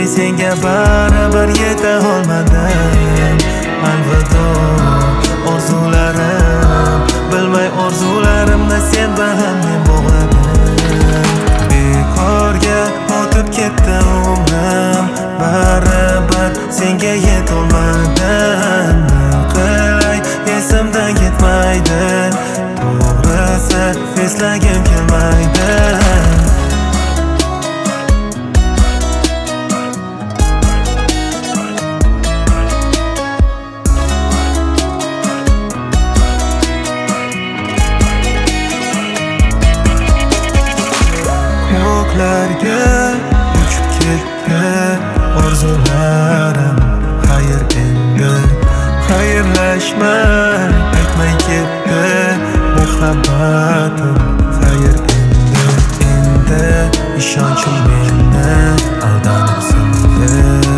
senga baribir yeta olmadim. Alvido orzularim, bilmay orzularimni sen bilan men bog'ladim. Bekorga o'tib ketdi umrim, baribir senga yetolmadim. Qilay esimdan ketmaydi, to'g'risi eslagim kelmaydi. Ko'klarga uchib ketdi orzularim, xayr endi xayrlashmay aytmay ketdi muhabbatim, xayr endi ishonchim meni aldanib sindi.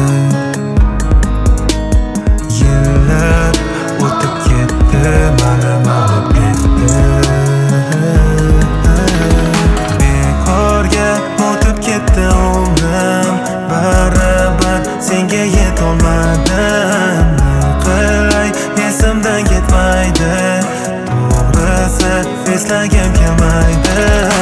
Yillar o'tib ketdi, mani mag'lub etdi. Baribir senga yetolmadim. Qilay esimdan ketmaydi, to'g'risi eslagim kelmaydi.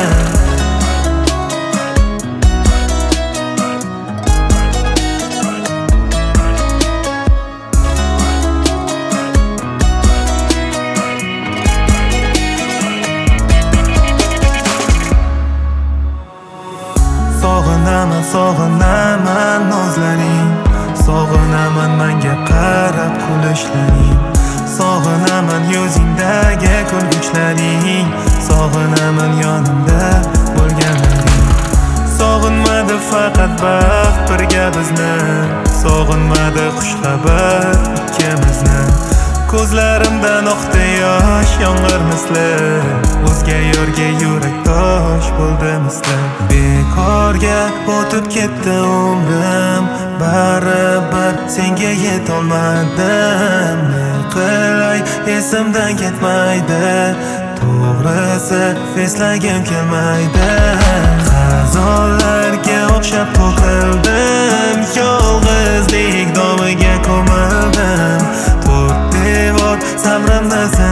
Sog'inaman nozlaring, sog'inaman menga qarab kulishlaring, sog'inaman yuzingdagi kulguchlaring, sog'inaman yonimda bo'lganlaring. Sog'inmadi faqat baxt birga bizni, sog'inmadi xushxabar ikkimizni. Ko'zlarimdan oqdi yosh yomg'ir misli, o'zga yo'rga yurak tosh bo'ldi misli. Bekorga o'tib ketdi umrim, baribir senga yetolmadim. Qilay esimdan ketmaydi, to'g'risi eslagim kelmaydi. Xazonlarga o'xshab to'kildim, yolg'izlik domiga ko'mildim. Sabrimni